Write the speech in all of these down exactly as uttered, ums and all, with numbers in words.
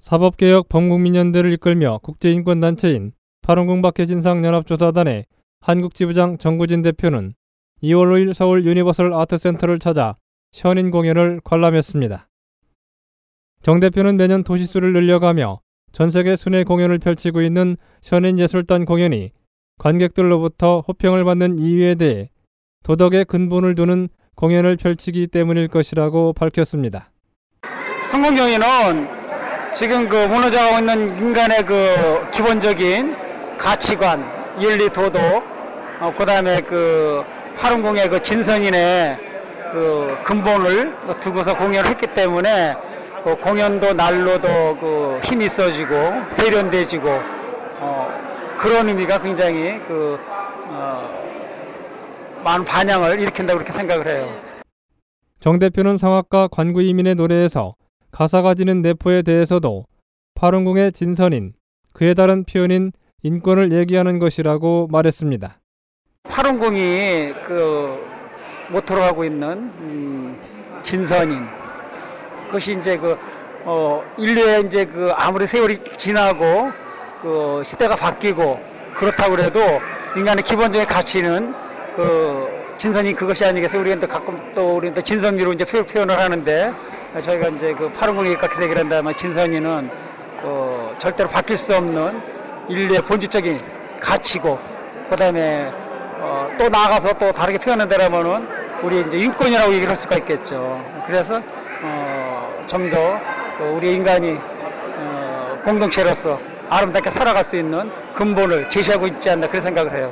사법개혁 범국민연대를 이끌며 국제인권단체인 파룬궁 박해진상 연합조사단의 한국지부장 정구진 대표는 이월 오일 서울 유니버설 아트센터를 찾아 션인 공연을 관람했습니다. 정 대표는 매년 도시수를 늘려가며 전세계 순회 공연을 펼치고 있는 션인 예술단 공연이 관객들로부터 호평을 받는 이유에 대해 도덕의 근본을 두는 공연을 펼치기 때문일 것이라고 밝혔습니다. 성공경연은 지금 그 무너져가고 있는 인간의 그 기본적인 가치관, 윤리, 도덕, 어, 그 다음에 그 파룬궁의 그 진선인의 그 근본을 두고서 공연을 했기 때문에 그 공연도 날로도 그 힘이 있어지고 세련돼지고 어, 그런 의미가 굉장히 그 어, 많은 반향을 일으킨다고 그렇게 생각을 해요. 정 대표는 성악가 관구이민의 노래에서 가사가 지닌 내포에 대해서도 파룬궁의 진선인, 그에 다른 표현인 인권을 얘기하는 것이라고 말했습니다. 파룬궁이 그 모토로 하고 있는 음, 진선인, 그것이 이제 그 어, 인류의 이제 그 아무리 세월이 지나고 그 시대가 바뀌고 그렇다고 그래도 인간의 기본적인 가치는 그 진선이 그것이 아니겠어요. 우리가 또 가끔 또 우리는 또 진선미로 이제 표현을 하는데 저희가 이제 그 파룬궁이 그렇게 얘기를 한다면 진선이는 그 절대로 바뀔 수 없는 인류의 본질적인 가치고 그다음에 어, 또 나아가서 또 다르게 표현한다면은 우리 이제 인권이라고 얘기를 할 수가 있겠죠. 그래서 어, 좀 더 우리 인간이 어, 공동체로서 아름답게 살아갈 수 있는 근본을 제시하고 있지 않나 그런 생각을 해요.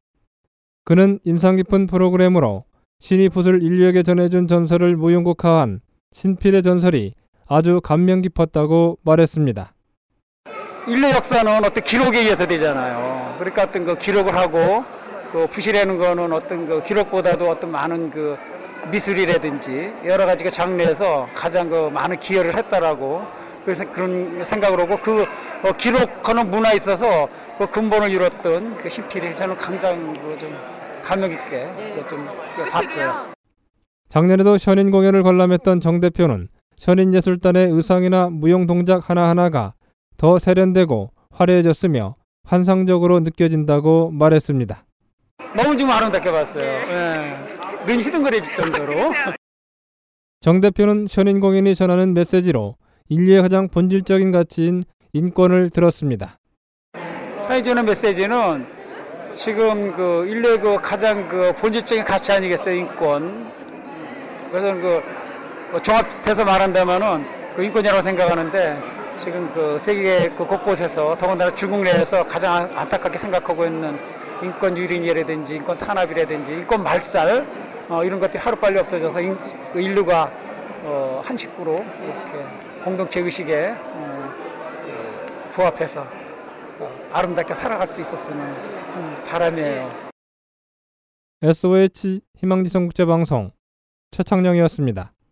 그는 인상 깊은 프로그램으로 신이 붓을 인류에게 전해준 전설을 무용국화한 신필의 전설이 아주 감명 깊었다고 말했습니다. 인류 역사는 어떤 기록에 의해서 되잖아요. 그러니까 어떤 그 기록을 하고 그 붓이라는 거는 어떤 그 기록보다도 어떤 많은 그 미술이라든지 여러 가지 그 장르에서 가장 그 많은 기여를 했다라고 그래서 그런 생각을 하고 그 어, 기록하는 문화에 있어서 그 근본을 이뤘던 그 신필이 저는 굉장히 그 좀 감명 깊게 좀 봤고요. 작년에도 션인 공연을 관람했던 정 대표는 션인 예술단의 의상이나 무용 동작 하나하나가 더 세련되고 화려해졌으며 환상적으로 느껴진다고 말했습니다. 너무 좀 아름답게 봤어요. 예. 눈이 희둥거려질 정도로. 정 대표는 션인 공연이 전하는 메시지로 인류의 가장 본질적인 가치인 인권을 들었습니다. 사회주의 메시지는 지금 그 인류의 그 가장 그 본질적인 가치 아니겠어요, 인권. 그래서 그 종합해서 말한다면은 그 인권이라고 생각하는데 지금 그 세계 그 곳곳에서 더군다나 중국 내에서 가장 안타깝게 생각하고 있는 인권 유린이라든지 인권 탄압이라든지 인권 말살 어, 이런 것들이 하루빨리 없어져서 인, 그 인류가 어, 한 식구로 이렇게 공동체 의식에 어, 그 부합해서 어, 아름답게 살아갈 수 있었으면 음, 바람이에요. 에스오에이치 희망지성 국제방송 최창령이었습니다.